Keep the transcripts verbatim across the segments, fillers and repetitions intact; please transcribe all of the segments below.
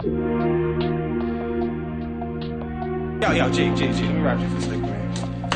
Yo, yo, G, G, G, let me rap you for a second, man.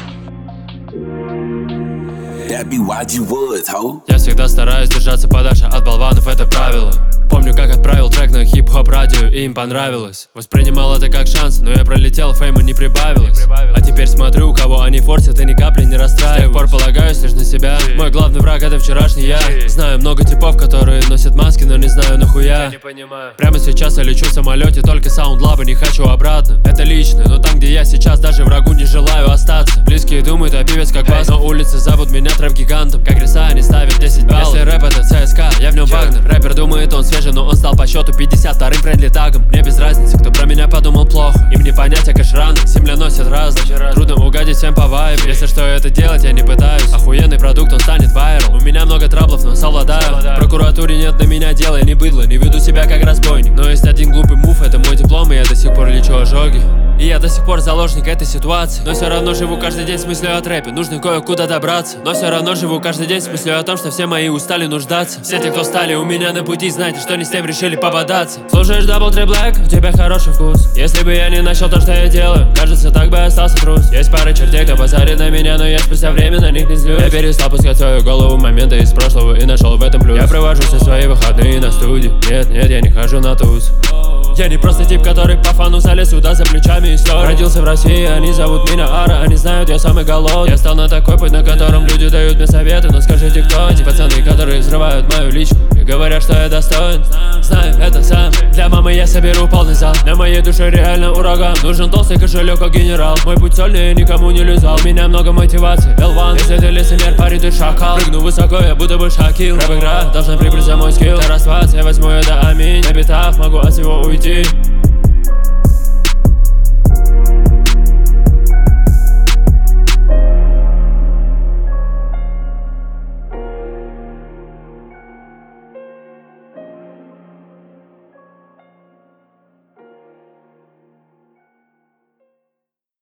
That be Y G Woods, ho. Я всегда стараюсь держаться подальше от болванов, это правило. Помню, как отправил трек на хип-хоп радио, и им понравилось. Воспринимал это как шанс, но я пролетел, фейма не прибавилось. А теперь смотрю, кого они форсят, и ни капли не расстраиваюсь. С тех пор полагаюсь лишь на себя. Мой главный враг — это вчерашний я. Знаю много типов, которые носят маски, но не знаю нахуя. Прямо сейчас я лечу в самолете, только саунд-лаба, не хочу обратно. Это лично, но там, где я сейчас, даже врагу не желаю остаться. Близкие думают, а певец как бас, но улицы зовут меня трэп-гигантом. Как риса, они ставят десять баллов. Если рэп — это ЦСКА, я в нем Вагнер. Рэпер думает, он свежий, но он стал по счету пятьдесят вторым френдли тагом. Мне без разницы, кто про меня подумал плохо. Им не понять, а кэшраны земля носит разно. Трудно угадить всем по вайбу. Если что это делать, я не пытаюсь. Охуенный продукт, он станет вайрал. У меня много траблов, но совладаю. В прокуратуре нет на меня дела, я не быдло. Не веду себя как разбойник. Но есть один глупый мув, это мой диплом, и я до сих пор лечу ожоги. И я до сих пор заложник этой ситуации. Но все равно живу каждый день с мыслью о трэпе. Нужно кое-куда добраться. Но все равно живу каждый день с мыслью о том, что все мои устали нуждаться. Все те, кто стали у меня на пути, знаете, что не с тем решили пободаться. Слушаешь Double Tree Black, у тебя хороший вкус. Если бы я не начал то, что я делаю, кажется, так бы остался трус. Есть пара чертей, кто базарит на меня, но я спустя время на них не злюсь. Я перестал пускать свою голову в моменты из прошлого и нашел в этом плюс. Я провожу все свои выходные на студии. Нет, нет, я не хожу на туз. Я не просто тип, который по фану залез сюда за плечами истории. Родился в России, они зовут меня Ара, они знают, я самый голодный. Я стал на такой путь, на котором люди дают мне советы. Но скажите, кто эти пацаны, которые взрывают мою личку и говорят, что я достоин? Знаю это сам. Для мамы я соберу полный зал. На моей душе реально ураган. Нужен толстый кошелек, как генерал. Мой путь сольный, я никому не лизал. У меня много мотиваций, эл один. Если ты лицемер, парень, ты шакал. Прыгну высоко, я будто бы Шакил. Рэп-игра должна прикрыть за мой скилл. Ты распад, я возьму это, аминь. На битах могу от всего уйти.